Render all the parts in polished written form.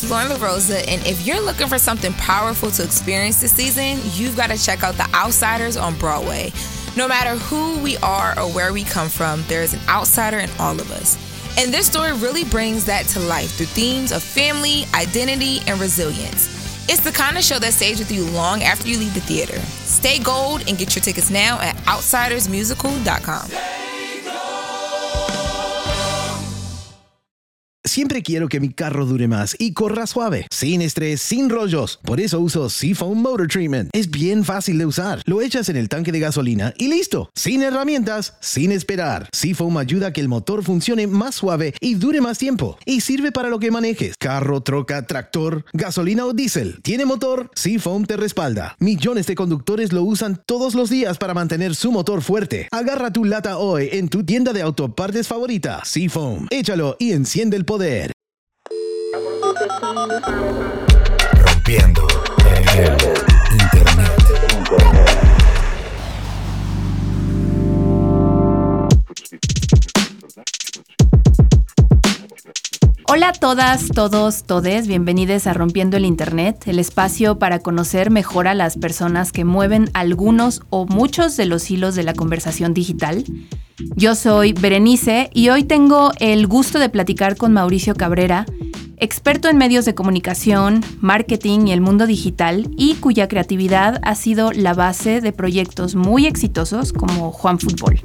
is Lauren LaRosa, and if you're looking for something powerful to experience this season, you've got to check out The Outsiders on Broadway. No matter who we are or where we come from, there is an outsider in all of us. And this story really brings that to life through themes of family, identity, and resilience. It's the kind of show that stays with you long after you leave the theater. Stay gold and get your tickets now at outsidersmusical.com. Siempre quiero que mi carro dure más y corra suave, sin estrés, sin rollos. Por eso uso Seafoam Motor Treatment. Es bien fácil de usar. Lo echas en el tanque de gasolina y listo. Sin herramientas, sin esperar. Seafoam ayuda a que el motor funcione más suave y dure más tiempo. Y sirve para lo que manejes. Carro, troca, tractor, gasolina o diésel. ¿Tiene motor? Seafoam te respalda. Millones de conductores lo usan todos los días para mantener su motor fuerte. Agarra tu lata hoy en tu tienda de autopartes favorita. Seafoam. Échalo y enciende el poder. Rompiendo el Internet. Hola a todas, todos, todes, bienvenidos a Rompiendo el Internet, el espacio para conocer mejor a las personas que mueven algunos o muchos de los hilos de la conversación digital. Yo soy Berenice y hoy tengo el gusto de platicar con Mauricio Cabrera, experto en medios de comunicación, marketing y el mundo digital, y cuya creatividad ha sido la base de proyectos muy exitosos como Juan Fútbol.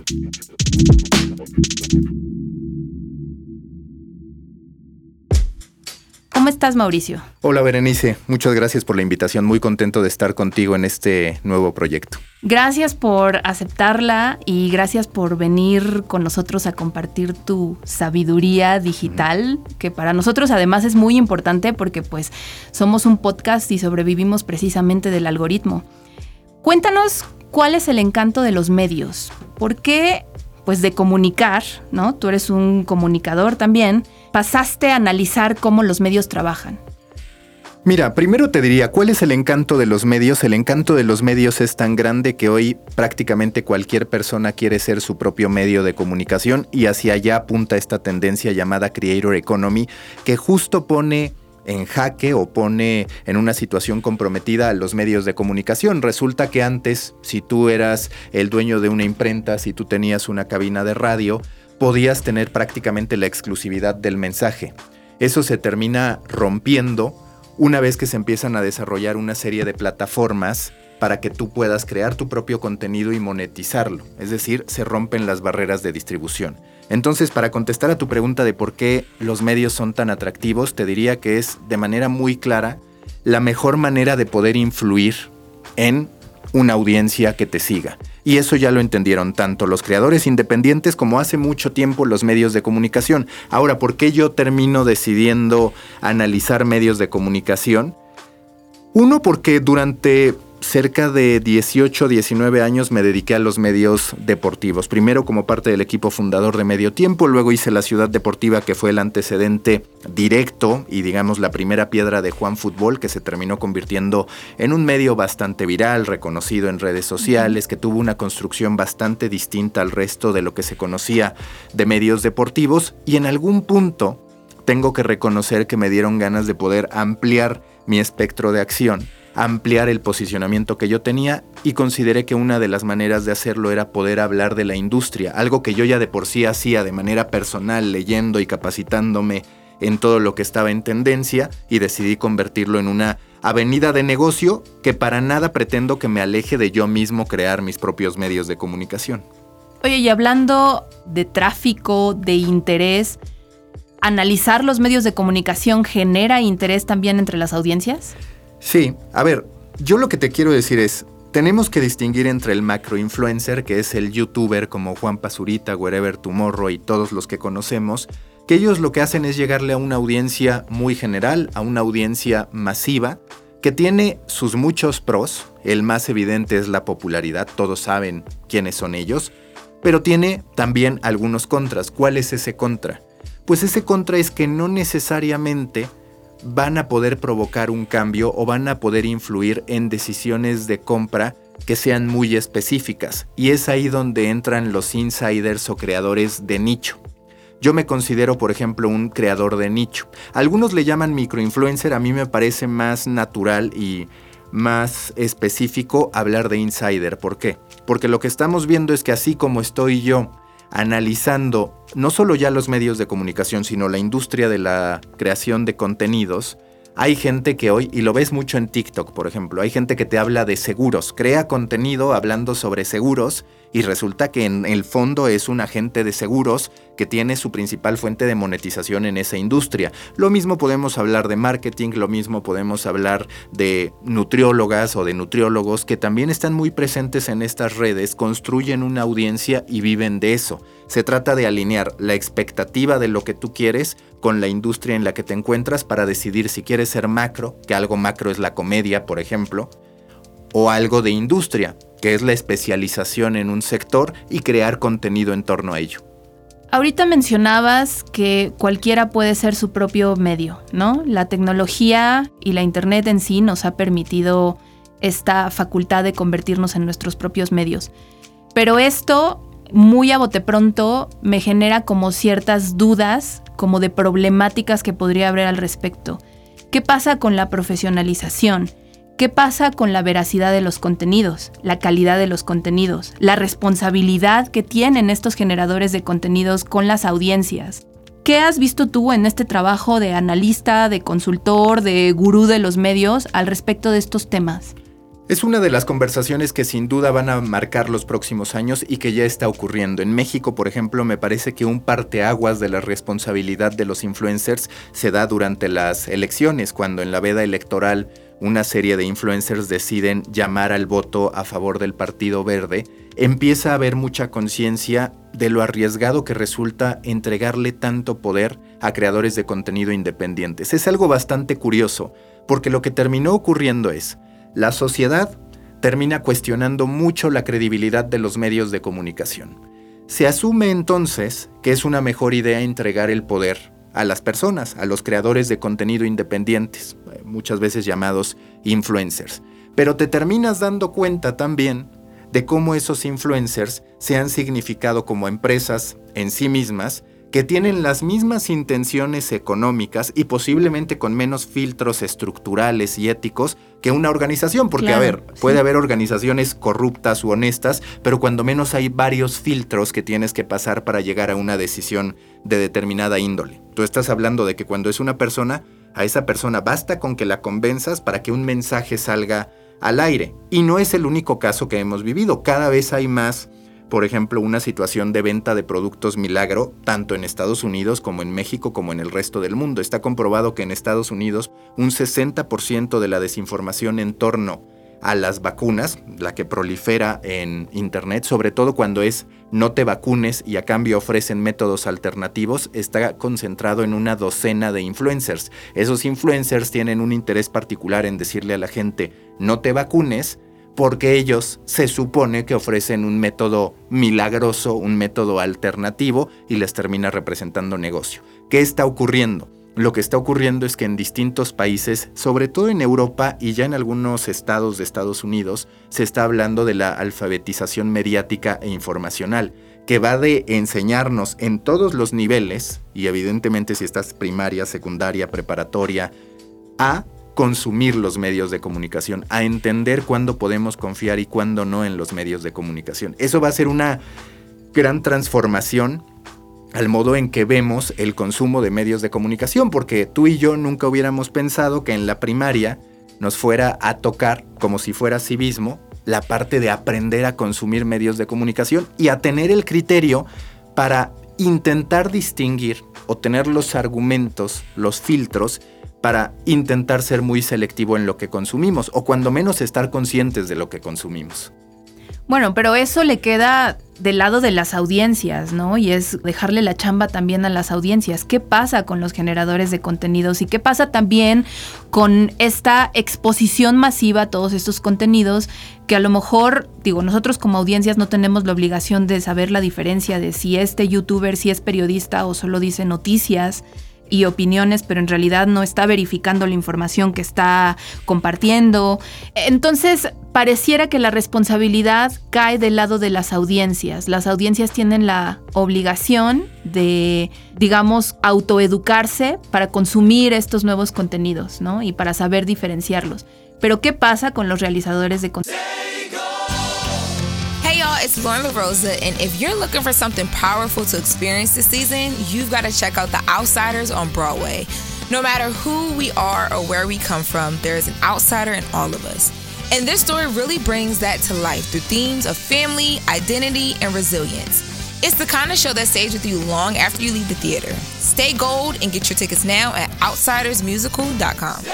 ¿Cómo estás, Mauricio? Hola, Berenice. Muchas gracias por la invitación. Muy contento de estar contigo en este nuevo proyecto. Gracias por aceptarla y gracias por venir con nosotros a compartir tu sabiduría digital, que para nosotros además es muy importante porque pues somos un podcast y sobrevivimos precisamente del algoritmo. Cuéntanos cuál es el encanto de los medios. ¿Por qué, pues de comunicar, ¿no? Tú eres un comunicador también, pasaste a analizar cómo los medios trabajan? Mira, primero te diría, ¿cuál es el encanto de los medios? El encanto de los medios es tan grande que hoy prácticamente cualquier persona quiere ser su propio medio de comunicación y hacia allá apunta esta tendencia llamada Creator Economy, que justo pone en jaque o pone en una situación comprometida a los medios de comunicación. Resulta que antes, si tú eras el dueño de una imprenta, si tú tenías una cabina de radio, podías tener prácticamente la exclusividad del mensaje. Eso se termina rompiendo una vez que se empiezan a desarrollar una serie de plataformas para que tú puedas crear tu propio contenido y monetizarlo. Es decir, se rompen las barreras de distribución. Entonces, para contestar a tu pregunta de por qué los medios son tan atractivos, te diría que es de manera muy clara la mejor manera de poder influir en una audiencia que te siga. Y eso ya lo entendieron tanto los creadores independientes como hace mucho tiempo los medios de comunicación. Ahora, ¿por qué yo termino decidiendo analizar medios de comunicación? Uno, porque durante cerca de 18, 19 años me dediqué a los medios deportivos. Primero como parte del equipo fundador de Medio Tiempo, luego hice La Ciudad Deportiva, que fue el antecedente directo y digamos la primera piedra de Juan Fútbol, que se terminó convirtiendo en un medio bastante viral, reconocido en redes sociales, que tuvo una construcción bastante distinta al resto de lo que se conocía de medios deportivos, y en algún punto tengo que reconocer que me dieron ganas de poder ampliar mi espectro de acción, ampliar el posicionamiento que yo tenía, y consideré que una de las maneras de hacerlo era poder hablar de la industria, algo que yo ya de por sí hacía de manera personal, leyendo y capacitándome en todo lo que estaba en tendencia, y decidí convertirlo en una avenida de negocio que para nada pretendo que me aleje de yo mismo crear mis propios medios de comunicación. Oye, y hablando de tráfico, de interés, ¿analizar los medios de comunicación genera interés también entre las audiencias? Sí, a ver, yo lo que te quiero decir es, tenemos que distinguir entre el macroinfluencer, que es el youtuber como Juan Pazurita, Wherever Tomorrow y todos los que conocemos, que ellos lo que hacen es llegarle a una audiencia muy general, a una audiencia masiva, que tiene sus muchos pros. El más evidente es la popularidad, todos saben quiénes son ellos, pero tiene también algunos contras. ¿Cuál es ese contra? Pues ese contra es que no necesariamente van a poder provocar un cambio o van a poder influir en decisiones de compra que sean muy específicas. Y es ahí donde entran los insiders o creadores de nicho. Yo me considero, por ejemplo, un creador de nicho. Algunos le llaman microinfluencer, a mí me parece más natural y más específico hablar de insider. ¿Por qué? Porque lo que estamos viendo es que así como estoy yo analizando no solo ya los medios de comunicación, sino la industria de la creación de contenidos, hay gente que hoy, y lo ves mucho en TikTok, por ejemplo, hay gente que te habla de seguros, crea contenido hablando sobre seguros y resulta que en el fondo es un agente de seguros que tiene su principal fuente de monetización en esa industria. Lo mismo podemos hablar de marketing, lo mismo podemos hablar de nutriólogas o de nutriólogos que también están muy presentes en estas redes, construyen una audiencia y viven de eso. Se trata de alinear la expectativa de lo que tú quieres con la industria en la que te encuentras para decidir si quieres ser macro, que algo macro es la comedia, por ejemplo, o algo de industria, que es la especialización en un sector y crear contenido en torno a ello. Ahorita mencionabas que cualquiera puede ser su propio medio, ¿no? La tecnología y la internet en sí nos ha permitido esta facultad de convertirnos en nuestros propios medios. Pero esto, muy a bote pronto, me genera como ciertas dudas, como de problemáticas que podría haber al respecto. ¿Qué pasa con la profesionalización? ¿Qué pasa con la veracidad de los contenidos, la calidad de los contenidos, la responsabilidad que tienen estos generadores de contenidos con las audiencias? ¿Qué has visto tú en este trabajo de analista, de consultor, de gurú de los medios al respecto de estos temas? Es una de las conversaciones que sin duda van a marcar los próximos años y que ya está ocurriendo. En México, por ejemplo, me parece que un parteaguas de la responsabilidad de los influencers se da durante las elecciones, cuando en la veda electoral una serie de influencers deciden llamar al voto a favor del Partido Verde. Empieza a haber mucha conciencia de lo arriesgado que resulta entregarle tanto poder a creadores de contenido independientes. Es algo bastante curioso, porque lo que terminó ocurriendo es la sociedad termina cuestionando mucho la credibilidad de los medios de comunicación. Se asume entonces que es una mejor idea entregar el poder a las personas, a los creadores de contenido independientes, muchas veces llamados influencers. Pero te terminas dando cuenta también de cómo esos influencers se han significado como empresas en sí mismas, que tienen las mismas intenciones económicas y posiblemente con menos filtros estructurales y éticos que una organización. Porque, claro, puede haber organizaciones corruptas u honestas, pero cuando menos hay varios filtros que tienes que pasar para llegar a una decisión de determinada índole. Tú estás hablando de que cuando es una persona, a esa persona basta con que la convenzas para que un mensaje salga al aire. Y no es el único caso que hemos vivido. Cada vez hay más, por ejemplo, una situación de venta de productos milagro, tanto en Estados Unidos como en México como en el resto del mundo. Está comprobado que en Estados Unidos un 60% de la desinformación en torno a las vacunas, la que prolifera en internet, sobre todo cuando es no te vacunes y a cambio ofrecen métodos alternativos, está concentrado en una docena de influencers. Esos influencers tienen un interés particular en decirle a la gente no te vacunes, porque ellos se supone que ofrecen un método milagroso, un método alternativo y les termina representando negocio. ¿Qué está ocurriendo? Lo que está ocurriendo es que en distintos países, sobre todo en Europa y ya en algunos estados de Estados Unidos, se está hablando de la alfabetización mediática e informacional, que va de enseñarnos en todos los niveles, y evidentemente si estás primaria, secundaria, preparatoria, a consumir los medios de comunicación, a entender cuándo podemos confiar y cuándo no en los medios de comunicación. Eso va a ser una gran transformación al modo en que vemos el consumo de medios de comunicación, porque tú y yo nunca hubiéramos pensado que en la primaria nos fuera a tocar, como si fuera civismo, la parte de aprender a consumir medios de comunicación y a tener el criterio para intentar distinguir o tener los argumentos, los filtros, para intentar ser muy selectivo en lo que consumimos, o cuando menos estar conscientes de lo que consumimos. Bueno, pero eso le queda del lado de las audiencias, ¿no? Y es dejarle la chamba también a las audiencias. ¿Qué pasa con los generadores de contenidos? ¿Y qué pasa también con esta exposición masiva a todos estos contenidos que a lo mejor, nosotros como audiencias no tenemos la obligación de saber la diferencia de si este youtuber, si es periodista o solo dice noticias y opiniones, pero en realidad no está verificando la información que está compartiendo? Entonces, pareciera que la responsabilidad cae del lado de las audiencias. Las audiencias tienen la obligación de, digamos, autoeducarse para consumir estos nuevos contenidos, ¿no? Y para saber diferenciarlos. Pero ¿qué pasa con los realizadores de contenido? Hey y'all, it's Lauren LaRosa, and if you're looking for something powerful to experience this season, you've got to check out The Outsiders on Broadway. No matter who we are or where we come from, there is an outsider in all of us. And this story really brings that to life through themes of family, identity, and resilience. It's the kind of show that stays with you long after you leave the theater. Stay gold and get your tickets now at outsidersmusical.com.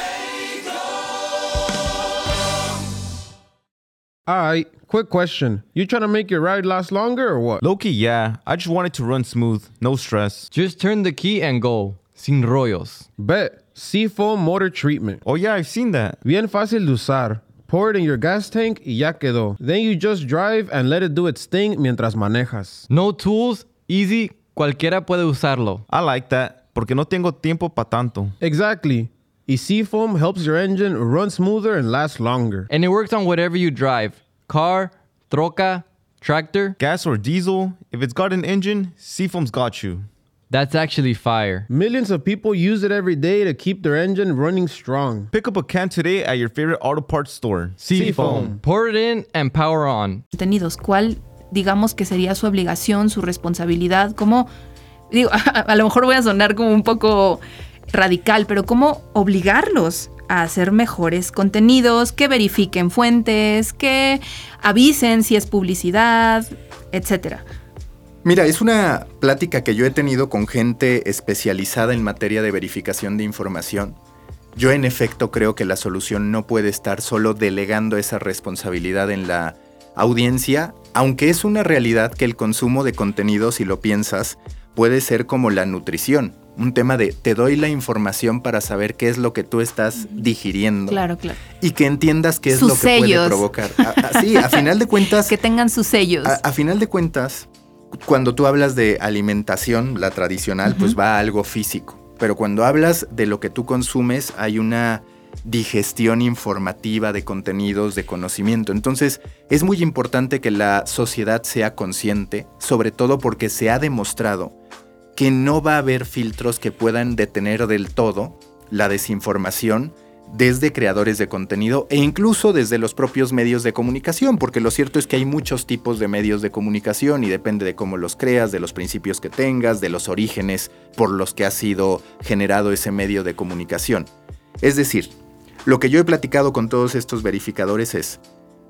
Alright, quick question. You trying to make your ride last longer or what? Low-key, yeah. I just want it to run smooth, no stress. Just turn the key and go. Sin rollos. Bet. Seafoam Motor Treatment. Oh yeah, I've seen that. Bien fácil de usar. Pour it in your gas tank y ya quedó. Then you just drive and let it do its thing mientras manejas. No tools, easy, cualquiera puede usarlo. I like that, porque no tengo tiempo pa' tanto. Exactly. Y Seafoam helps your engine run smoother and last longer. And it works on whatever you drive. Car, troca, tractor. Gas or diesel, if it's got an engine, Seafoam's got you. That's actually fire. Millions of people use it every day to keep their engine running strong. Pick up a can today at your favorite auto parts store. Seafoam. Pour it in and power on. Contenidos, ¿cuál digamos que sería su obligación, su responsabilidad? ¿Cómo, digo, a lo mejor voy a sonar como un poco radical, pero cómo obligarlos a hacer mejores contenidos, que verifiquen fuentes, que avisen si es publicidad, etcétera? Mira, es una plática que yo he tenido con gente especializada en materia de verificación de información. Yo en efecto creo que la solución no puede estar solo delegando esa responsabilidad en la audiencia, aunque es una realidad que el consumo de contenido, si lo piensas, puede ser como la nutrición. Un tema de te doy la información para saber qué es lo que tú estás digiriendo. Claro, claro. Y que entiendas qué es Sus lo que sellos puede provocar. Sí, a final de cuentas... Que tengan sus sellos. A final de cuentas, cuando tú hablas de alimentación, la tradicional, pues va a algo físico. Pero cuando hablas de lo que tú consumes, hay una digestión informativa de contenidos, de conocimiento. Entonces, es muy importante que la sociedad sea consciente, sobre todo porque se ha demostrado que no va a haber filtros que puedan detener del todo la desinformación desde creadores de contenido e incluso desde los propios medios de comunicación, porque lo cierto es que hay muchos tipos de medios de comunicación y depende de cómo los creas, de los principios que tengas, de los orígenes por los que ha sido generado ese medio de comunicación. Es decir, lo que yo he platicado con todos estos verificadores es,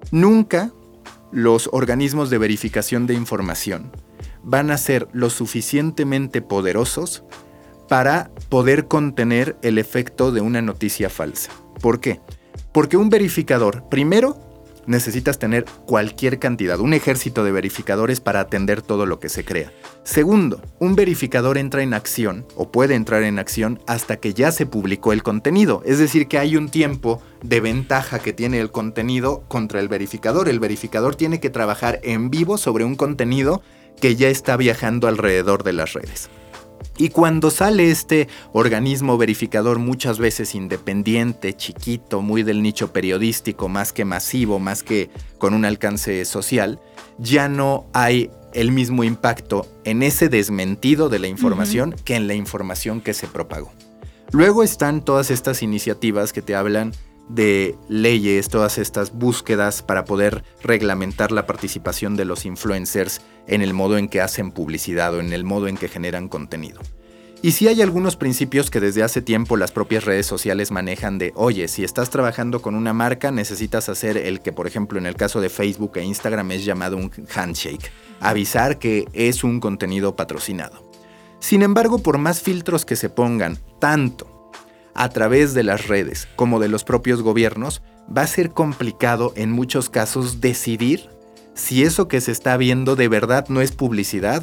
nunca los organismos de verificación de información van a ser lo suficientemente poderosos para poder contener el efecto de una noticia falsa. ¿Por qué? Porque un verificador, primero, necesitas tener cualquier cantidad, un ejército de verificadores para atender todo lo que se crea. Segundo, un verificador entra en acción, o puede entrar en acción, hasta que ya se publicó el contenido. Es decir, que hay un tiempo de ventaja que tiene el contenido contra el verificador. El verificador tiene que trabajar en vivo sobre un contenido que ya está viajando alrededor de las redes. Y cuando sale este organismo verificador, muchas veces independiente, chiquito, muy del nicho periodístico, más que masivo, más que con un alcance social, ya no hay el mismo impacto en ese desmentido de la información que en la información que se propagó. Luego están todas estas iniciativas que te hablan de leyes, todas estas búsquedas para poder reglamentar la participación de los influencers en el modo en que hacen publicidad o en el modo en que generan contenido. Y sí hay algunos principios que desde hace tiempo las propias redes sociales manejan de, oye, si estás trabajando con una marca, necesitas hacer el que, por ejemplo, en el caso de Facebook e Instagram es llamado un handshake, avisar que es un contenido patrocinado. Sin embargo, por más filtros que se pongan, tanto a través de las redes como de los propios gobiernos, va a ser complicado en muchos casos decidir si eso que se está viendo de verdad no es publicidad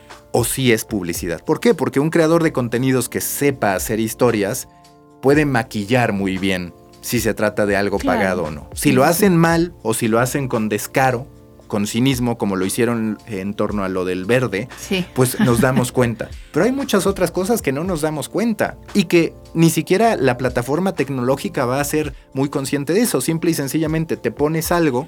o si es publicidad. ¿Por qué? Porque un creador de contenidos que sepa hacer historias puede maquillar muy bien si se trata de algo pagado o no. Si lo hacen mal o si lo hacen con descaro, con cinismo, como lo hicieron en torno a lo del verde, Sí. pues nos damos cuenta. Pero hay muchas otras cosas que no nos damos cuenta y que ni siquiera la plataforma tecnológica va a ser muy consciente de eso. Simple y sencillamente te pones algo,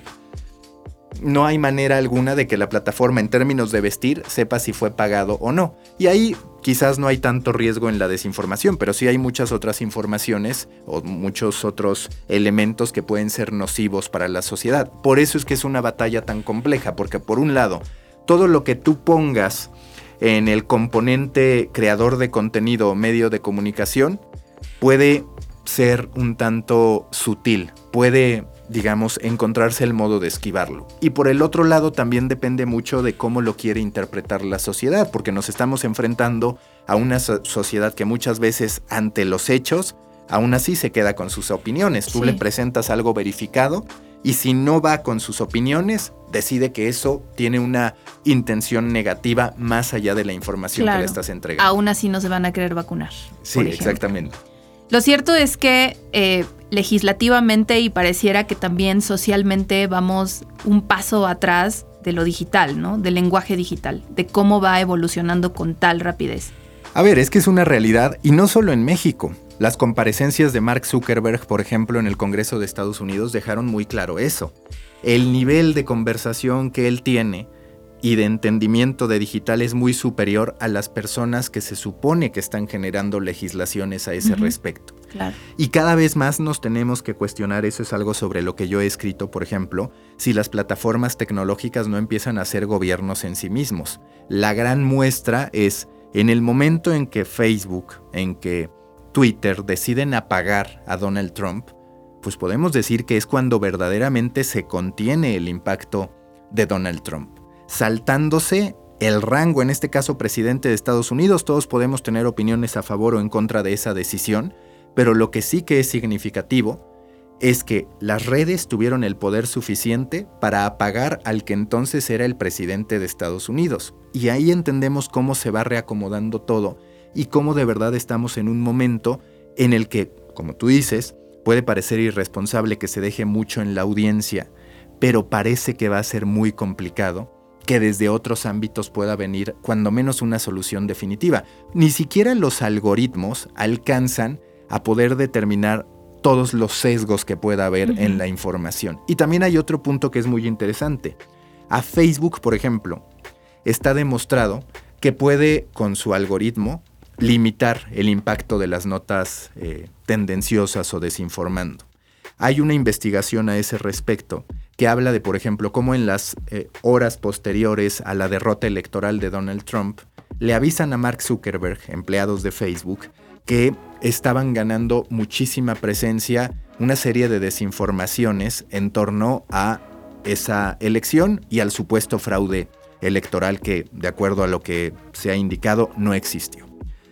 no hay manera alguna de que la plataforma en términos de vestir sepa si fue pagado o no. Y ahí quizás no hay tanto riesgo en la desinformación, pero sí hay muchas otras informaciones o muchos otros elementos que pueden ser nocivos para la sociedad. Por eso es que es una batalla tan compleja, porque por un lado, todo lo que tú pongas en el componente creador de contenido o medio de comunicación puede ser un tanto sutil, puede, digamos, encontrarse el modo de esquivarlo. Y por el otro lado también depende mucho de cómo lo quiere interpretar la sociedad, porque nos estamos enfrentando a una sociedad que muchas veces ante los hechos, aún así se queda con sus opiniones. Tú Sí. le presentas algo verificado y si no va con sus opiniones, decide que eso tiene una intención negativa más allá de la información que le estás entregando. Aún así no se van a querer vacunar. Sí, por ejemplo. exactamente. Lo cierto es que legislativamente y pareciera que también socialmente vamos un paso atrás de lo digital, ¿no? Del lenguaje digital, de cómo va evolucionando con tal rapidez. A ver, es que es una realidad y no solo en México. Las comparecencias de Mark Zuckerberg, por ejemplo, en el Congreso de Estados Unidos dejaron muy claro eso. El nivel de conversación que él tiene y de entendimiento de digital es muy superior a las personas que se supone que están generando legislaciones a ese respecto. Claro. Y cada vez más nos tenemos que cuestionar, eso es algo sobre lo que yo he escrito, por ejemplo, si las plataformas tecnológicas no empiezan a ser gobiernos en sí mismos. La gran muestra es en el momento en que Facebook, en que Twitter deciden apagar a Donald Trump, pues podemos decir que es cuando verdaderamente se contiene el impacto de Donald Trump. Saltándose el rango, en este caso presidente de Estados Unidos, todos podemos tener opiniones a favor o en contra de esa decisión, pero lo que sí que es significativo es que las redes tuvieron el poder suficiente para apagar al que entonces era el presidente de Estados Unidos. Y ahí entendemos cómo se va reacomodando todo y cómo de verdad estamos en un momento en el que, como tú dices, puede parecer irresponsable que se deje mucho en la audiencia, pero parece que va a ser muy complicado que desde otros ámbitos pueda venir cuando menos una solución definitiva. Ni siquiera los algoritmos alcanzan a poder determinar todos los sesgos que pueda haber en la información. Y también hay otro punto que es muy interesante. A Facebook, por ejemplo, está demostrado que puede, con su algoritmo, limitar el impacto de las notas tendenciosas o desinformando. Hay una investigación a ese respecto que habla de, por ejemplo, cómo en las horas posteriores a la derrota electoral de Donald Trump, le avisan a Mark Zuckerberg, empleados de Facebook, que estaban ganando muchísima presencia una serie de desinformaciones en torno a esa elección y al supuesto fraude electoral que, de acuerdo a lo que se ha indicado, no existió.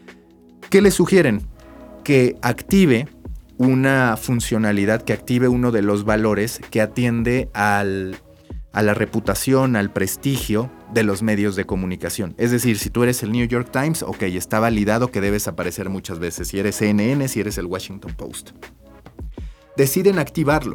¿Qué le sugieren? Que active una funcionalidad, que active uno de los valores que atiende a la reputación, al prestigio de los medios de comunicación. Es decir, si tú eres el New York Times, ok, está validado que debes aparecer muchas veces. Si eres CNN, si eres el Washington Post. Deciden activarlo.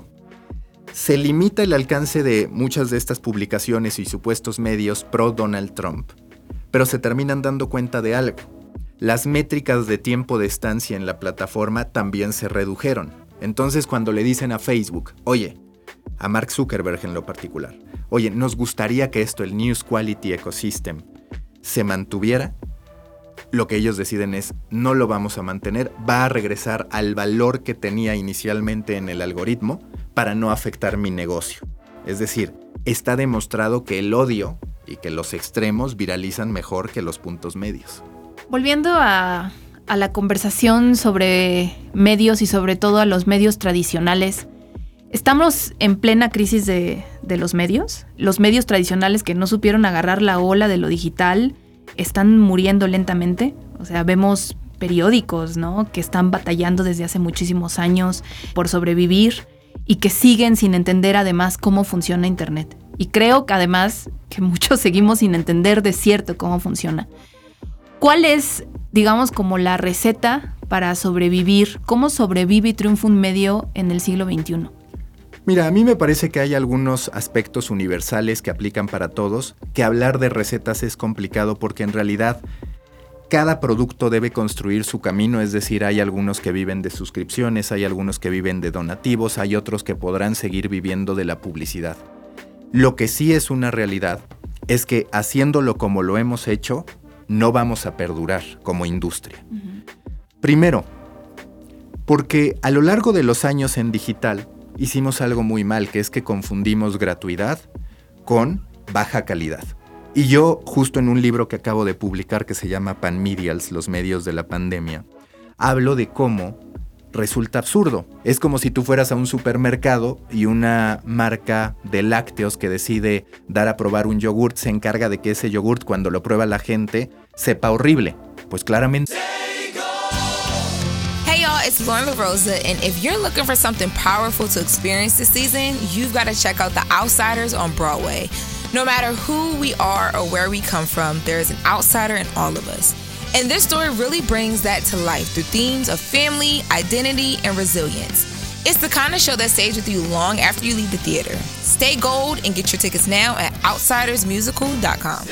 Se limita el alcance de muchas de estas publicaciones y supuestos medios pro Donald Trump, pero se terminan dando cuenta de algo. Las métricas de tiempo de estancia en la plataforma también se redujeron. Entonces, cuando le dicen a Facebook, oye, a Mark Zuckerberg en lo particular, oye, nos gustaría que esto, el News Quality Ecosystem, se mantuviera, lo que ellos deciden es, no lo vamos a mantener, va a regresar al valor que tenía inicialmente en el algoritmo para no afectar mi negocio. Es decir, está demostrado que el odio y que los extremos viralizan mejor que los puntos medios. Volviendo a la conversación sobre medios y sobre todo a los medios tradicionales, ¿estamos en plena crisis de los medios? Los medios tradicionales que no supieron agarrar la ola de lo digital están muriendo lentamente. O sea, vemos periódicos, ¿no?, que están batallando desde hace muchísimos años por sobrevivir y que siguen sin entender además cómo funciona Internet. Y creo que además que muchos seguimos sin entender de cierto cómo funciona. ¿Cuál es, digamos, como la receta para sobrevivir? ¿Cómo sobrevive y triunfa un medio en el siglo XXI? Mira, a mí me parece que hay algunos aspectos universales que aplican para todos, que hablar de recetas es complicado porque en realidad cada producto debe construir su camino, es decir, hay algunos que viven de suscripciones, hay algunos que viven de donativos, hay otros que podrán seguir viviendo de la publicidad. Lo que sí es una realidad es que haciéndolo como lo hemos hecho, no vamos a perdurar como industria. Primero, porque a lo largo de los años en digital hicimos algo muy mal, que es que confundimos gratuidad con baja calidad. Y yo, justo en un libro que acabo de publicar que se llama Panmedials, los medios de la pandemia, hablo de cómo resulta absurdo. Es como si tú fueras a un supermercado y una marca de lácteos que decide dar a probar un yogurt se encarga de que ese yogurt, cuando lo prueba la gente, sepa horrible. Pues claramente... Hey y'all, it's Lauren LaRosa, and if you're looking for something powerful to experience this season, you've got to check out The Outsiders on Broadway. No matter who we are or where we come from, there is an outsider in all of us. And this story really brings that to life through themes of family, identity, and resilience. It's the kind of show that stays with you long after you leave the theater. Stay gold and get your tickets now at outsidersmusical.com.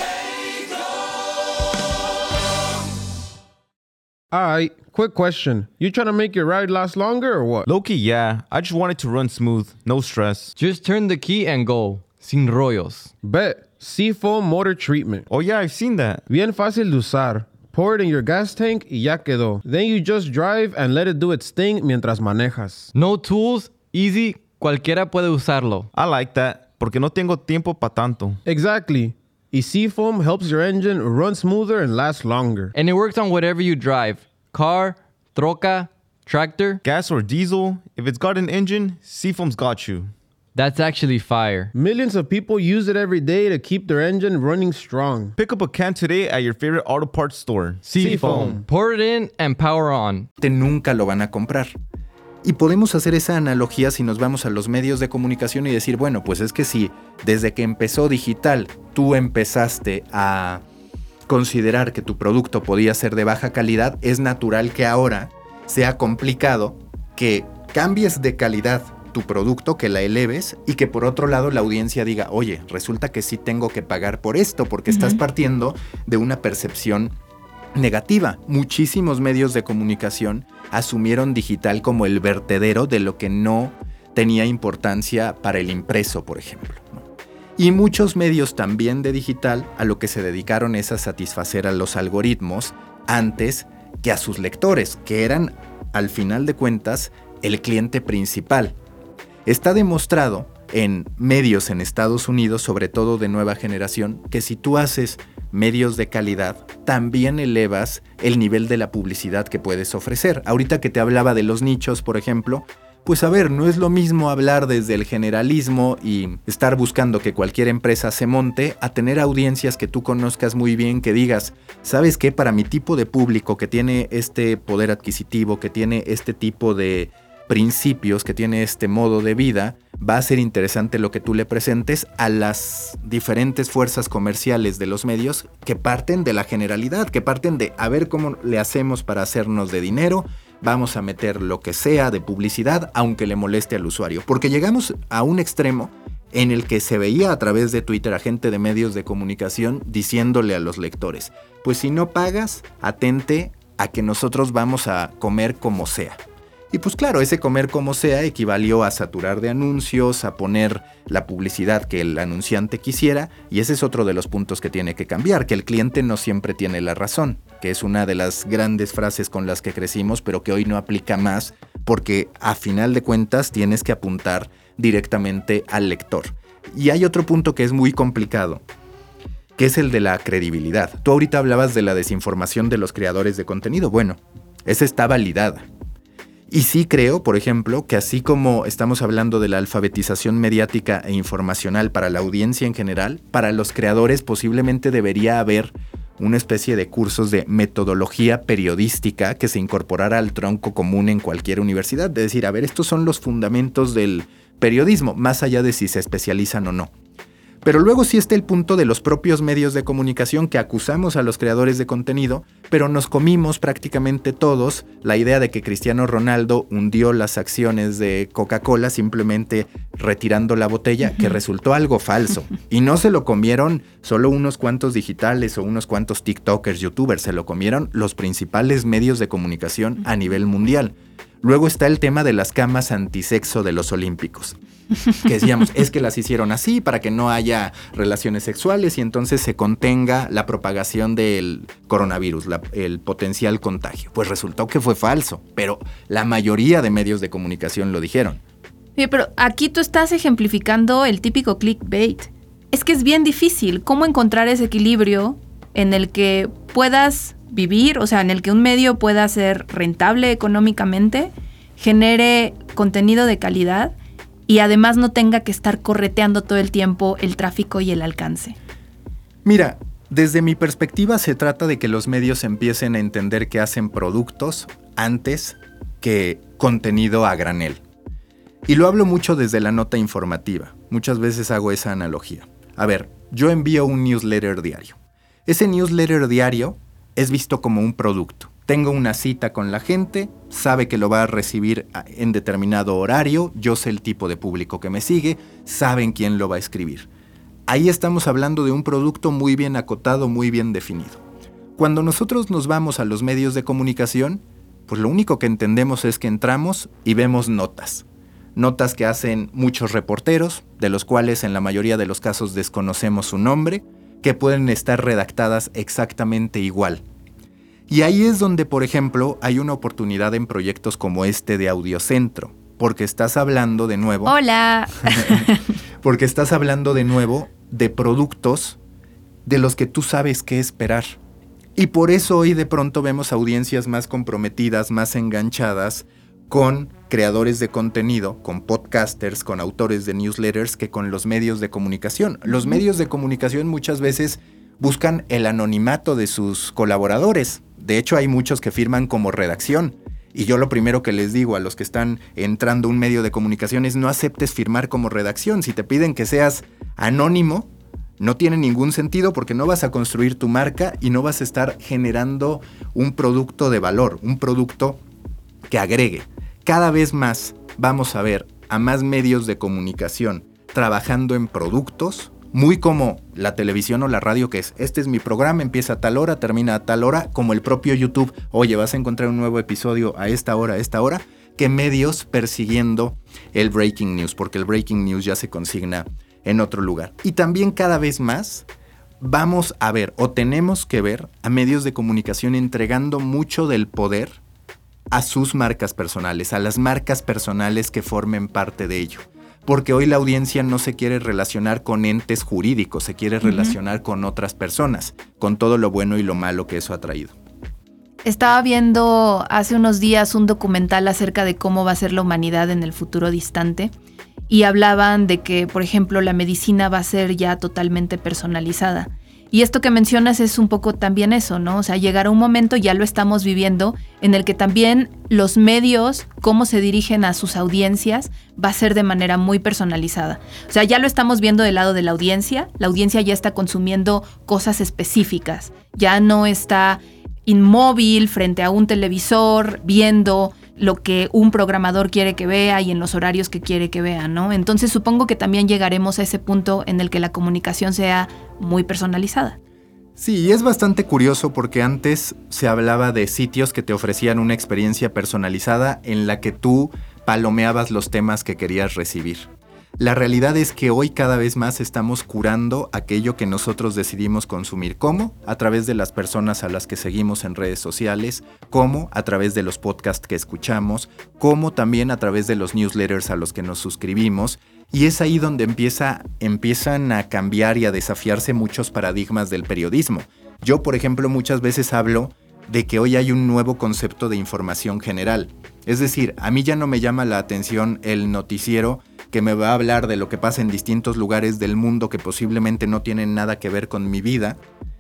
Alright, quick question. You trying to make your ride last longer or what? Low-key, yeah. I just want it to run smooth. No stress. Just turn the key and go. Sin rollos. Bet. Seafoam Motor Treatment. Oh, yeah, I've seen that. Bien fácil de usar. Pour it in your gas tank y ya quedó. Then you just drive and let it do its thing mientras manejas. No tools, easy, cualquiera puede usarlo. I like that, porque no tengo tiempo pa' tanto. Exactly. Y Seafoam helps your engine run smoother and last longer. And it works on whatever you drive. Car, troca, tractor. Gas or diesel, if it's got an engine, Seafoam's got you. That's actually fire. Millions of people use it every day to keep their engine running strong. Pick up a can today at your favorite auto parts store. Seafoam. Pour it in and power on. Nunca lo van a comprar. Y podemos hacer esa analogía si nos vamos a los medios de comunicación y decir, bueno, pues es que si desde que empezó digital tú empezaste a considerar que tu producto podía ser de baja calidad, es natural que ahora sea complicado que cambies de calidad tu producto, que la eleves y que por otro lado la audiencia diga, oye, resulta que sí tengo que pagar por esto porque estás partiendo de una percepción negativa. Muchísimos medios de comunicación asumieron digital como el vertedero de lo que no tenía importancia para el impreso, por ejemplo, ¿no? Y muchos medios también de digital a lo que se dedicaron es a satisfacer a los algoritmos antes que a sus lectores, que eran, al final de cuentas, el cliente principal. Está demostrado en medios en Estados Unidos, sobre todo de nueva generación, que si tú haces medios de calidad, también elevas el nivel de la publicidad que puedes ofrecer. Ahorita que te hablaba de los nichos, por ejemplo, pues a ver, no es lo mismo hablar desde el generalismo y estar buscando que cualquier empresa se monte, a tener audiencias que tú conozcas muy bien, que digas, ¿sabes qué? Para mi tipo de público que tiene este poder adquisitivo, que tiene este tipo de principios, que tiene este modo de vida, va a ser interesante lo que tú le presentes a las diferentes fuerzas comerciales de los medios que parten de la generalidad, que parten de a ver cómo le hacemos para hacernos de dinero, vamos a meter lo que sea de publicidad, aunque le moleste al usuario. Porque llegamos a un extremo en el que se veía a través de Twitter a gente de medios de comunicación diciéndole a los lectores, pues si no pagas, atente a que nosotros vamos a comer como sea. Y pues claro, ese comer como sea equivalió a saturar de anuncios, a poner la publicidad que el anunciante quisiera, y ese es otro de los puntos que tiene que cambiar, que el cliente no siempre tiene la razón, que es una de las grandes frases con las que crecimos, pero que hoy no aplica más, porque a final de cuentas tienes que apuntar directamente al lector. Y hay otro punto que es muy complicado, que es el de la credibilidad. Tú ahorita hablabas de la desinformación de los creadores de contenido. Bueno, esa está validada. Y sí creo, por ejemplo, que así como estamos hablando de la alfabetización mediática e informacional para la audiencia en general, para los creadores posiblemente debería haber una especie de cursos de metodología periodística que se incorporara al tronco común en cualquier universidad. De decir, a ver, estos son los fundamentos del periodismo, más allá de si se especializan o no. Pero luego sí está el punto de los propios medios de comunicación que acusamos a los creadores de contenido, pero nos comimos prácticamente todos la idea de que Cristiano Ronaldo hundió las acciones de Coca-Cola simplemente retirando la botella, que resultó algo falso. Y no se lo comieron solo unos cuantos digitales o unos cuantos TikTokers, YouTubers, se lo comieron los principales medios de comunicación a nivel mundial. Luego está el tema de las camas antisexo de los olímpicos. Que decíamos, es que las hicieron así para que no haya relaciones sexuales y entonces se contenga la propagación del coronavirus, el potencial contagio. Pues resultó que fue falso, pero la mayoría de medios de comunicación lo dijeron. Oye, pero aquí tú estás ejemplificando el típico clickbait. Es que es bien difícil cómo encontrar ese equilibrio en el que puedas vivir, o sea, en el que un medio pueda ser rentable económicamente, genere contenido de calidad y además no tenga que estar correteando todo el tiempo el tráfico y el alcance. Mira, desde mi perspectiva se trata de que los medios empiecen a entender que hacen productos antes que contenido a granel. Y lo hablo mucho desde la nota informativa. Muchas veces hago esa analogía. A ver, yo envío un newsletter diario. Ese newsletter diario es visto como un producto. Tengo una cita con la gente, sabe que lo va a recibir en determinado horario, yo sé el tipo de público que me sigue, saben quién lo va a escribir. Ahí estamos hablando de un producto muy bien acotado, muy bien definido. Cuando nosotros nos vamos a los medios de comunicación, pues lo único que entendemos es que entramos y vemos notas. Notas que hacen muchos reporteros, de los cuales en la mayoría de los casos desconocemos su nombre, que pueden estar redactadas exactamente igual. Y ahí es donde, por ejemplo, hay una oportunidad en proyectos como este de Audiocentro, porque estás hablando de nuevo... ¡Hola! Porque estás hablando de nuevo de productos de los que tú sabes qué esperar. Y por eso hoy de pronto vemos audiencias más comprometidas, más enganchadas con creadores de contenido, con podcasters, con autores de newsletters, que con los medios de comunicación. Los medios de comunicación muchas veces buscan el anonimato de sus colaboradores. De hecho, hay muchos que firman como redacción. Y yo lo primero que les digo a los que están entrando a un medio de comunicación es no aceptes firmar como redacción. Si te piden que seas anónimo, no tiene ningún sentido porque no vas a construir tu marca y no vas a estar generando un producto de valor, un producto que agregue. Cada vez más vamos a ver a más medios de comunicación trabajando en productos, muy como la televisión o la radio, que es, este es mi programa, empieza a tal hora, termina a tal hora, como el propio YouTube, oye, vas a encontrar un nuevo episodio a esta hora, que medios persiguiendo el breaking news, porque el breaking news ya se consigna en otro lugar. Y también cada vez más vamos a ver, o tenemos que ver, a medios de comunicación entregando mucho del poder a sus marcas personales, a las marcas personales que formen parte de ello. Porque hoy la audiencia no se quiere relacionar con entes jurídicos, se quiere relacionar con otras personas, con todo lo bueno y lo malo que eso ha traído. Estaba viendo hace unos días un documental acerca de cómo va a ser la humanidad en el futuro distante y hablaban de que, por ejemplo, la medicina va a ser ya totalmente personalizada. Y esto que mencionas es un poco también eso, ¿no? O sea, llegará un momento, ya lo estamos viviendo, en el que también los medios, cómo se dirigen a sus audiencias, va a ser de manera muy personalizada. O sea, ya lo estamos viendo del lado de la audiencia ya está consumiendo cosas específicas, ya no está inmóvil frente a un televisor viendo lo que un programador quiere que vea y en los horarios que quiere que vea, ¿no? Entonces supongo que también llegaremos a ese punto en el que la comunicación sea muy personalizada. Sí, y es bastante curioso porque antes se hablaba de sitios que te ofrecían una experiencia personalizada en la que tú palomeabas los temas que querías recibir. La realidad es que hoy cada vez más estamos curando aquello que nosotros decidimos consumir. ¿Cómo? A través de las personas a las que seguimos en redes sociales, ¿cómo? A través de los podcasts que escuchamos, ¿cómo? También a través de los newsletters a los que nos suscribimos. Y es ahí donde empiezan a cambiar y a desafiarse muchos paradigmas del periodismo. Yo, por ejemplo, muchas veces hablo de que hoy hay un nuevo concepto de información general. Es decir, a mí ya no me llama la atención el noticiero que me va a hablar de lo que pasa en distintos lugares del mundo que posiblemente no tienen nada que ver con mi vida,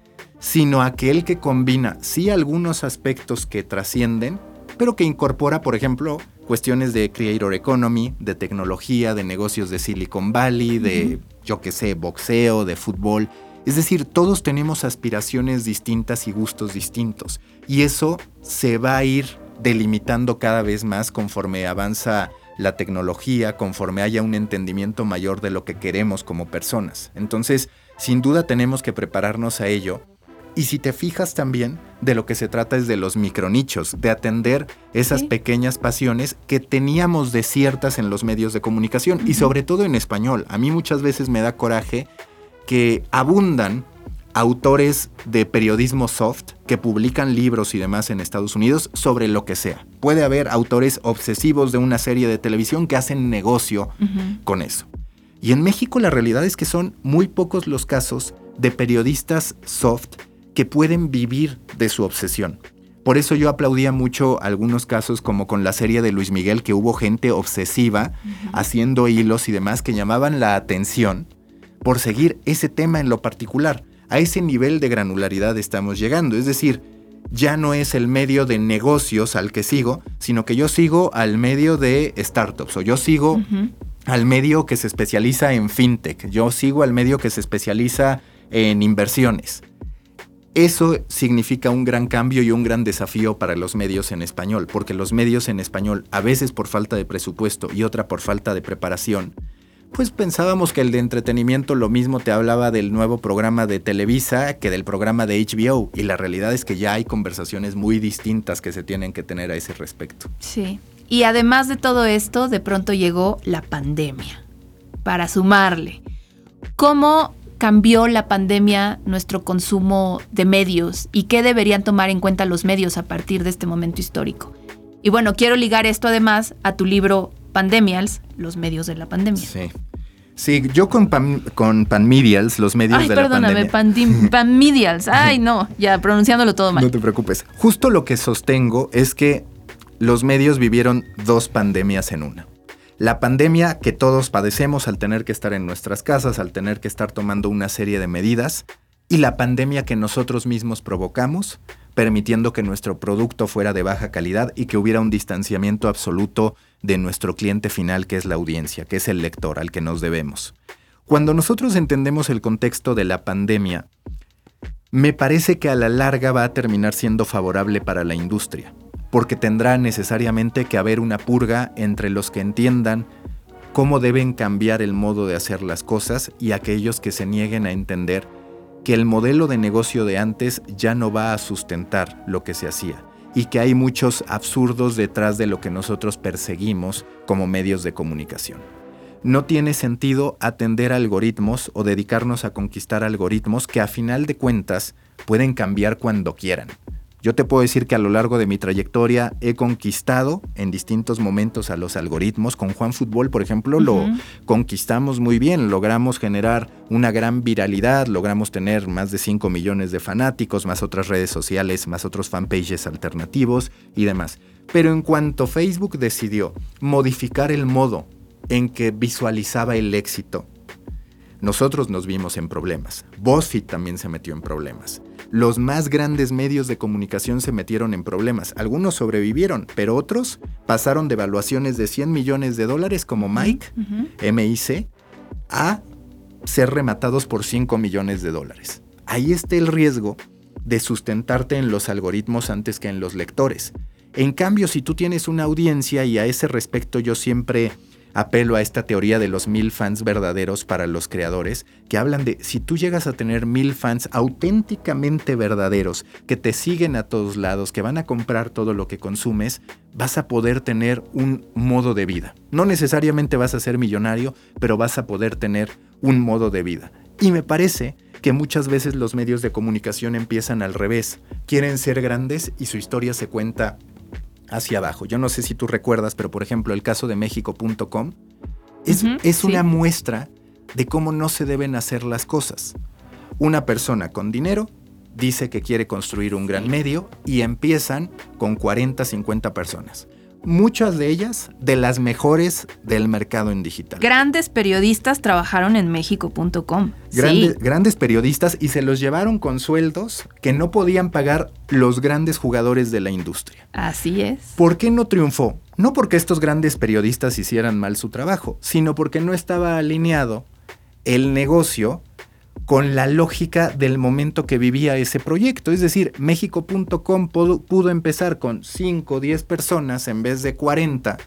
sino aquel que combina, sí, algunos aspectos que trascienden, pero que incorpora, por ejemplo, cuestiones de creator economy, de tecnología, de negocios de Silicon Valley, de yo qué sé, boxeo, de fútbol. Es decir, todos tenemos aspiraciones distintas y gustos distintos. Y eso se va a ir delimitando cada vez más conforme avanza la tecnología, conforme haya un entendimiento mayor de lo que queremos como personas. Entonces, sin duda tenemos que prepararnos a ello. Y si te fijas también, de lo que se trata es de los micronichos, de atender esas pequeñas pasiones que teníamos desiertas en los medios de comunicación y sobre todo en español. A mí muchas veces me da coraje que abundan autores de periodismo soft que publican libros y demás en Estados Unidos sobre lo que sea. Puede haber autores obsesivos de una serie de televisión que hacen negocio con eso. Y en México la realidad es que son muy pocos los casos de periodistas soft que pueden vivir de su obsesión. Por eso yo aplaudía mucho algunos casos como con la serie de Luis Miguel, que hubo gente obsesiva haciendo hilos y demás que llamaban la atención por seguir ese tema en lo particular. A ese nivel de granularidad estamos llegando. Es decir, ya no es el medio de negocios al que sigo, sino que yo sigo al medio de startups, o yo sigo al medio que se especializa en fintech, yo sigo al medio que se especializa en inversiones. Eso significa un gran cambio y un gran desafío para los medios en español, porque los medios en español, a veces por falta de presupuesto y otra por falta de preparación, pues pensábamos que el de entretenimiento lo mismo te hablaba del nuevo programa de Televisa que del programa de HBO, y la realidad es que ya hay conversaciones muy distintas que se tienen que tener a ese respecto. Sí, y además de todo esto, de pronto llegó la pandemia, para sumarle. ¿Cómo cambió la pandemia nuestro consumo de medios y qué deberían tomar en cuenta los medios a partir de este momento histórico? Y bueno, quiero ligar esto además a tu libro Pandemials, los medios de la pandemia. Sí, yo con Panmedials, los medios de la pandemia. Panmedials. Ay, no, ya pronunciándolo todo mal. No te preocupes. Justo lo que sostengo es que los medios vivieron dos pandemias en una. La pandemia que todos padecemos al tener que estar en nuestras casas, al tener que estar tomando una serie de medidas, y la pandemia que nosotros mismos provocamos, permitiendo que nuestro producto fuera de baja calidad y que hubiera un distanciamiento absoluto de nuestro cliente final, que es la audiencia, que es el lector al que nos debemos. Cuando nosotros entendemos el contexto de la pandemia, me parece que a la larga va a terminar siendo favorable para la industria, porque tendrá necesariamente que haber una purga entre los que entiendan cómo deben cambiar el modo de hacer las cosas y aquellos que se nieguen a entender que el modelo de negocio de antes ya no va a sustentar lo que se hacía y que hay muchos absurdos detrás de lo que nosotros perseguimos como medios de comunicación. No tiene sentido atender algoritmos o dedicarnos a conquistar algoritmos que a final de cuentas pueden cambiar cuando quieran. Yo te puedo decir que a lo largo de mi trayectoria he conquistado en distintos momentos a los algoritmos. Con Juan Fútbol, por ejemplo, lo conquistamos muy bien. Logramos generar una gran viralidad, logramos tener más de 5 millones de fanáticos, más otras redes sociales, más otros fanpages alternativos y demás. Pero en cuanto Facebook decidió modificar el modo en que visualizaba el éxito, nosotros nos vimos en problemas. BuzzFeed también se metió en problemas. Los más grandes medios de comunicación se metieron en problemas. Algunos sobrevivieron, pero otros pasaron de evaluaciones de $100 millones como Mike, MIC, a ser rematados por $5 millones. Ahí está el riesgo de sustentarte en los algoritmos antes que en los lectores. En cambio, si tú tienes una audiencia, y a ese respecto yo siempre apelo a esta teoría de los 1000 fans verdaderos para los creadores, que hablan de si tú llegas a tener 1000 fans auténticamente verdaderos, que te siguen a todos lados, que van a comprar todo lo que consumes, vas a poder tener un modo de vida. No necesariamente vas a ser millonario, pero vas a poder tener un modo de vida. Y me parece que muchas veces los medios de comunicación empiezan al revés. Quieren ser grandes y su historia se cuenta hacia abajo. Yo no sé si tú recuerdas, pero por ejemplo el caso de Mexico.com es una muestra de cómo no se deben hacer las cosas. Una persona con dinero dice que quiere construir un gran medio y empiezan con 40, 50 personas. Muchas de ellas de las mejores del mercado en digital. Grandes periodistas trabajaron en Mexico.com. Grandes periodistas, y se los llevaron con sueldos que no podían pagar los grandes jugadores de la industria. Así es. ¿Por qué no triunfó? No porque estos grandes periodistas hicieran mal su trabajo, sino porque no estaba alineado el negocio con la lógica del momento que vivía ese proyecto. Es decir, México.com pudo empezar con 5 o 10 personas en vez de 40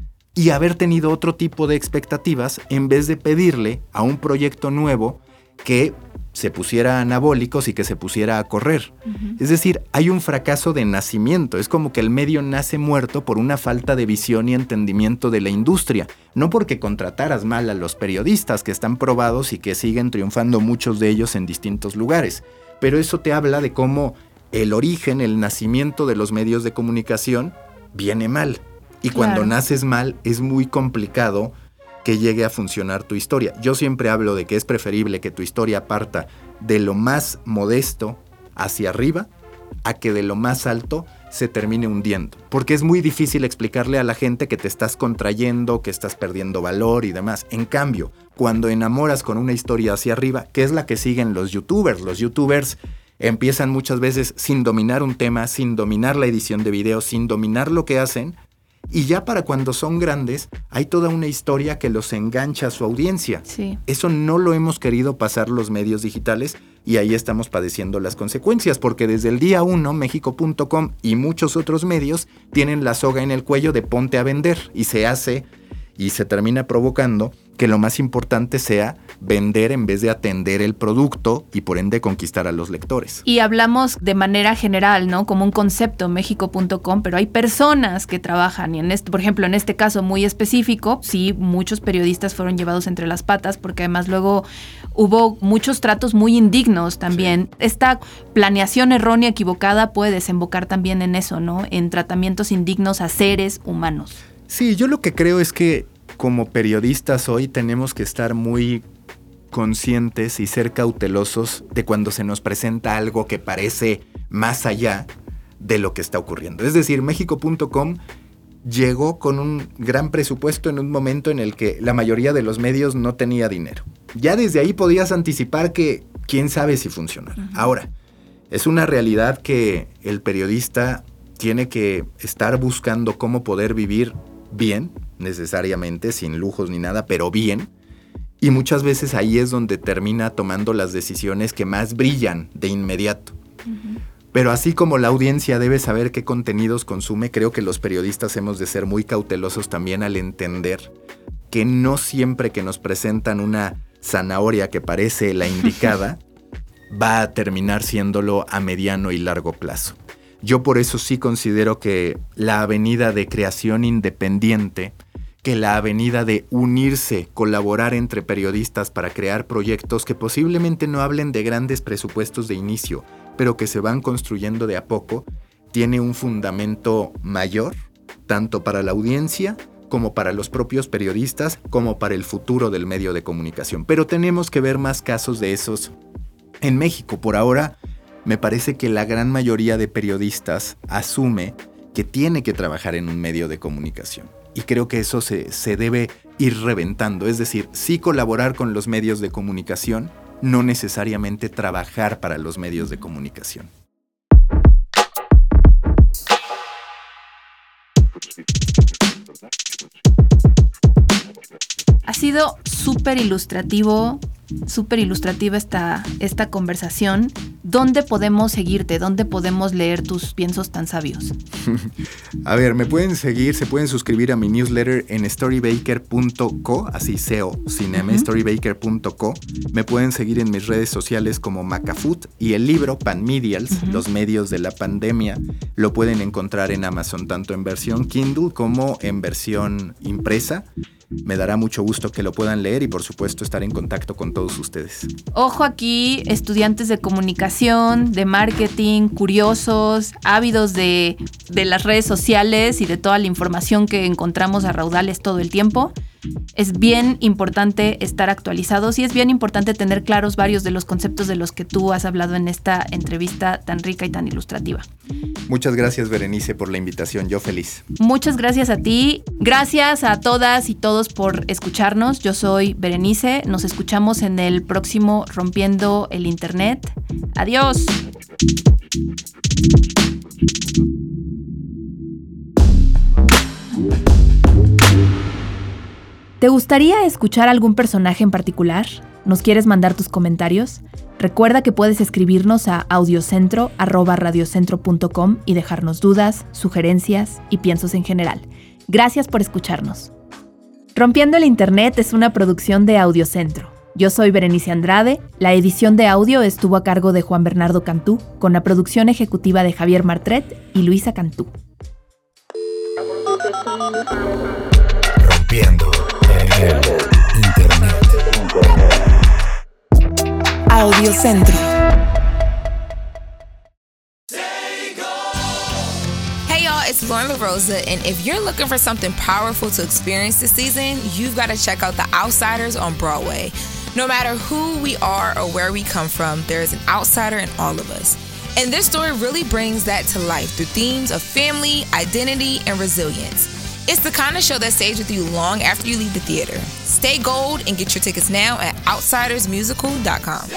y haber tenido otro tipo de expectativas en vez de pedirle a un proyecto nuevo que se pusiera anabólicos y que se pusiera a correr. Uh-huh. Es decir, hay un fracaso de nacimiento. Es como que el medio nace muerto por una falta de visión y entendimiento de la industria. No porque contrataras mal a los periodistas, que están probados y que siguen triunfando muchos de ellos en distintos lugares. Pero eso te habla de cómo el origen, el nacimiento de los medios de comunicación viene mal. Y cuando naces mal es muy complicado que llegue a funcionar tu historia. Yo siempre hablo de que es preferible que tu historia parta de lo más modesto hacia arriba a que de lo más alto se termine hundiendo. Porque es muy difícil explicarle a la gente que te estás contrayendo, que estás perdiendo valor y demás. En cambio, cuando enamoras con una historia hacia arriba, que es la que siguen los youtubers empiezan muchas veces sin dominar un tema, sin dominar la edición de video, sin dominar lo que hacen. Y ya para cuando son grandes, hay toda una historia que los engancha a su audiencia. Sí. Eso no lo hemos querido pasar los medios digitales y ahí estamos padeciendo las consecuencias, porque desde el día 1, México.com y muchos otros medios tienen la soga en el cuello de ponte a vender y se hace y se termina provocando que lo más importante sea vender en vez de atender el producto y por ende conquistar a los lectores. Y hablamos de manera general, ¿no? Como un concepto, México.com, pero hay personas que trabajan y por ejemplo, en este caso muy específico, sí, muchos periodistas fueron llevados entre las patas porque además luego hubo muchos tratos muy indignos también. Sí. Esta planeación errónea, equivocada puede desembocar también en eso, ¿no? En tratamientos indignos a seres humanos. Sí, yo lo que creo es que como periodistas hoy tenemos que estar muy conscientes y ser cautelosos de cuando se nos presenta algo que parece más allá de lo que está ocurriendo. Es decir, México.com llegó con un gran presupuesto en un momento en el que la mayoría de los medios no tenía dinero. Ya desde ahí podías anticipar que quién sabe si funcionará. Uh-huh. Ahora, es una realidad que el periodista tiene que estar buscando cómo poder vivir bien, necesariamente, sin lujos ni nada, pero bien. Y muchas veces ahí es donde termina tomando las decisiones que más brillan de inmediato. Uh-huh. Pero así como la audiencia debe saber qué contenidos consume, creo que los periodistas hemos de ser muy cautelosos también al entender que no siempre que nos presentan una zanahoria que parece la indicada, va a terminar siéndolo a mediano y largo plazo. Yo por eso sí considero que la avenida de creación independiente, que la avenida de unirse, colaborar entre periodistas para crear proyectos que posiblemente no hablen de grandes presupuestos de inicio, pero que se van construyendo de a poco, tiene un fundamento mayor, tanto para la audiencia como para los propios periodistas, como para el futuro del medio de comunicación. Pero tenemos que ver más casos de esos en México. Por ahora, me parece que la gran mayoría de periodistas asume que tiene que trabajar en un medio de comunicación. Y creo que eso se debe ir reventando. Es decir, sí colaborar con los medios de comunicación, no necesariamente trabajar para los medios de comunicación. Ha sido súper ilustrativa esta conversación. ¿Dónde podemos seguirte? ¿Dónde podemos leer tus piensos tan sabios? A ver, me pueden seguir, se pueden suscribir a mi newsletter en storybaker.co, así SEO, sin M, storybaker.co. Me pueden seguir en mis redes sociales como Macafood y el libro Panmedials, los medios de la pandemia, lo pueden encontrar en Amazon, tanto en versión Kindle como en versión impresa. Me dará mucho gusto que lo puedan leer y por supuesto estar en contacto con todos ustedes. Ojo aquí, estudiantes de comunicación, de marketing, curiosos, ávidos de las redes sociales y de toda la información que encontramos a raudales todo el tiempo. Es bien importante estar actualizados y es bien importante tener claros varios de los conceptos de los que tú has hablado en esta entrevista tan rica y tan ilustrativa. Muchas gracias, Berenice, por la invitación. Yo feliz. Muchas gracias a ti. Gracias a todas y todos por escucharnos. Yo soy Berenice. Nos escuchamos en el próximo Rompiendo el Internet. Adiós. ¿Te gustaría escuchar algún personaje en particular? ¿Nos quieres mandar tus comentarios? Recuerda que puedes escribirnos a audiocentro@radiocentro.com y dejarnos dudas, sugerencias y piensos en general. Gracias por escucharnos. Rompiendo el Internet es una producción de Audiocentro. Yo soy Berenice Andrade, la edición de audio estuvo a cargo de Juan Bernardo Cantú, con la producción ejecutiva de Javier Martret y Luisa Cantú. Rompiendo el Internet. Audiocentro. Hey y'all, it's Lauren LaRosa, and if you're looking for something powerful to experience this season, you've got to check out The Outsiders on Broadway. No matter who we are or where we come from, there is an outsider in all of us. And this story really brings that to life through themes of family, identity, and resilience. It's the kind of show that stays with you long after you leave the theater. Stay gold and get your tickets now at outsidersmusical.com.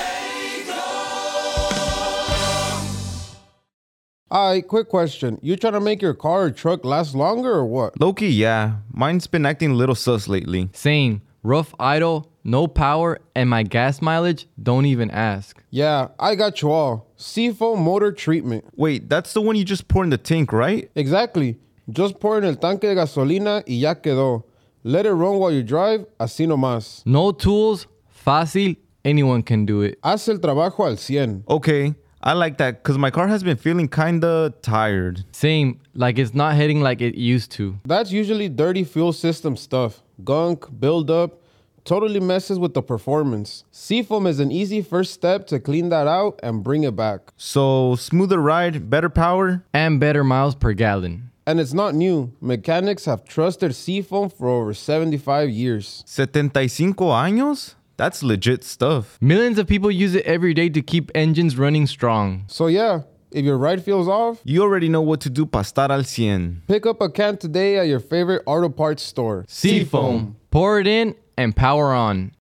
Alright, quick question. You trying to make your car or truck last longer or what? Low-key, yeah. Mine's been acting a little sus lately. Same. Rough idle, no power, and my gas mileage, don't even ask. Yeah, I got you all. Seafoam motor treatment. Wait, that's the one you just pour in the tank, right? Exactly. Just pour en el tanque de gasolina y ya quedó. Let it run while you drive, así nomás. No tools, fácil, anyone can do it. Haz el trabajo al 100. Okay, I like that because my car has been feeling kinda tired. Same, like it's not hitting like it used to. That's usually dirty fuel system stuff. Gunk, buildup, totally messes with the performance. Seafoam is an easy first step to clean that out and bring it back. So, smoother ride, better power? And better miles per gallon. And it's not new. Mechanics have trusted Seafoam for over 75 years. 75 años? That's legit stuff. Millions of people use it every day to keep engines running strong. So yeah, if your ride feels off, You already know what to do para estar al 100. pick up a can today at your favorite auto parts store. Seafoam. Pour it in and power on.